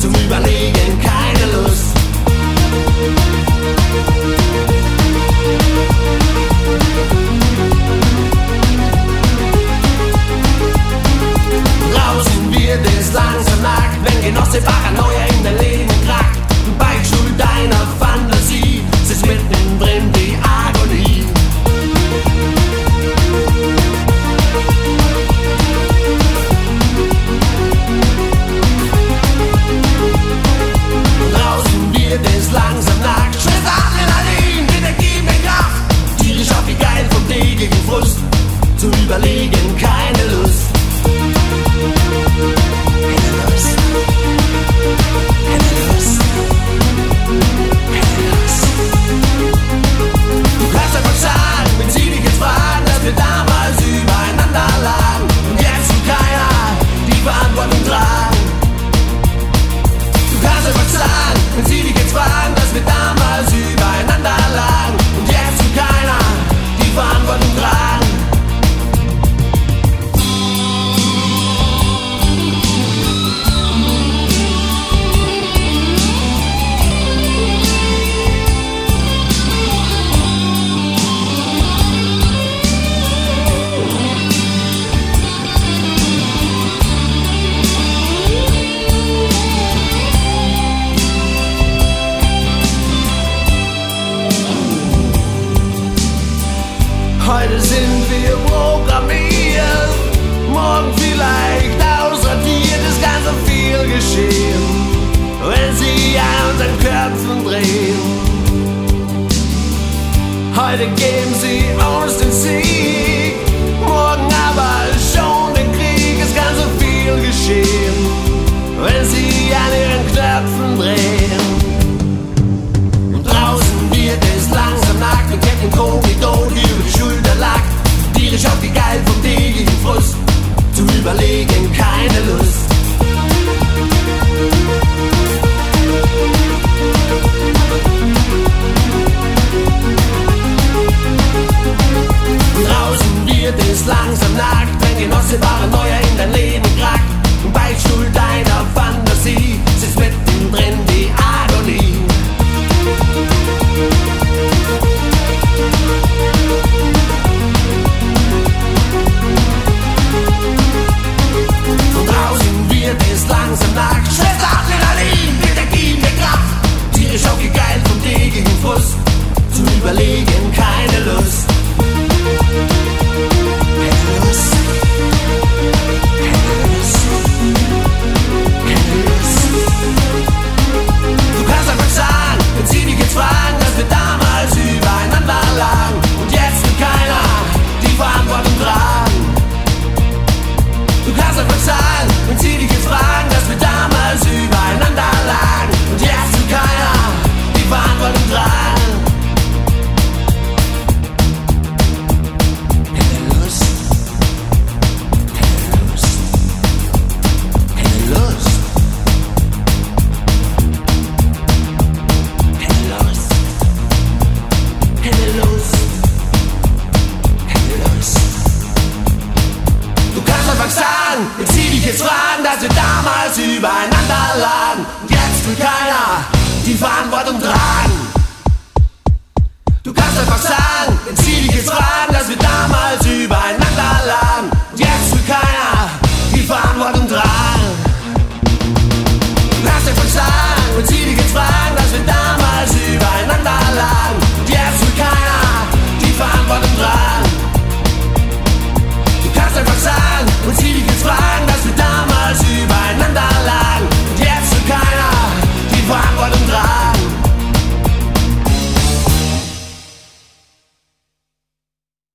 zum Überlegen keine Lust. Draußen wird es langsam nackt, wenn Genosse Paranoia in dein Leben krackt. Beichtstuhl deiner Fantasie, sitzt mittendrin die Agonie. Draußen wird es langsam nackt, Stress, Adrenalin, Energie mit Kraft. Tierisch auf wie geil vom täglichen Frust, zu überlegen keine Lust. Du kannst einfach sagen, wenn sie dich jetzt fragen, dass wir damals übereinander lagen und jetzt will keiner die Verantwortung tragen. Du kannst einfach sagen, wenn sie dich jetzt fragen, dass wir damals übereinander lagen und jetzt will keiner die Verantwortung tragen. Heute sind wir programmiert, morgen vielleicht ausradiert, es kann so viel geschehen, wenn sie an unseren Köpfen drehen. Heute geben sie uns den Sieg, morgen aber schon den Krieg, es kann so viel geschehen, wenn sie an ihren Knöpfen drehen. Und draußen wird es langsam nackt und kennt den Korridor über die Schulter lagt. Tierisch auf die Geil vom täglichen Frust, zu überlegen keine Lust. Und draußen wird es langsam nackt, wenn Genosse Paranoia in dein Leben krackt. Im Beichtstuhl deiner Fantasie sitzt mittendrin die Agonie. Und draußen wird es langsam nackt, Stress, Adrenalin, Energie mit Kraft. Tierisch aufgegeilt vom täglichen Frust, zu überlegen keine Lust. Keine Lust. Keine Lust. Keine Lust. Du kannst einfach sagen, wenn sie dich jetzt fragen, dass wir damals übereinander lagen und jetzt will keiner die Verantwortung tragen. Du kannst einfach sagen, wenn sie dich jetzt fragen, dass wir damals übereinander lagen und jetzt will keiner die Verantwortung tragen. Keine Lust. Keine Lust. Keine Lust. Keine Lust. Keine Lust. Keine Lust. Du kannst einfach sagen, wenn sie dich jetzt fragen, dass wir damals übereinander lagen und jetzt will keiner die Verantwortung tragen. Du kannst einfach sagen, wenn sie dich jetzt fragen, dass wir damals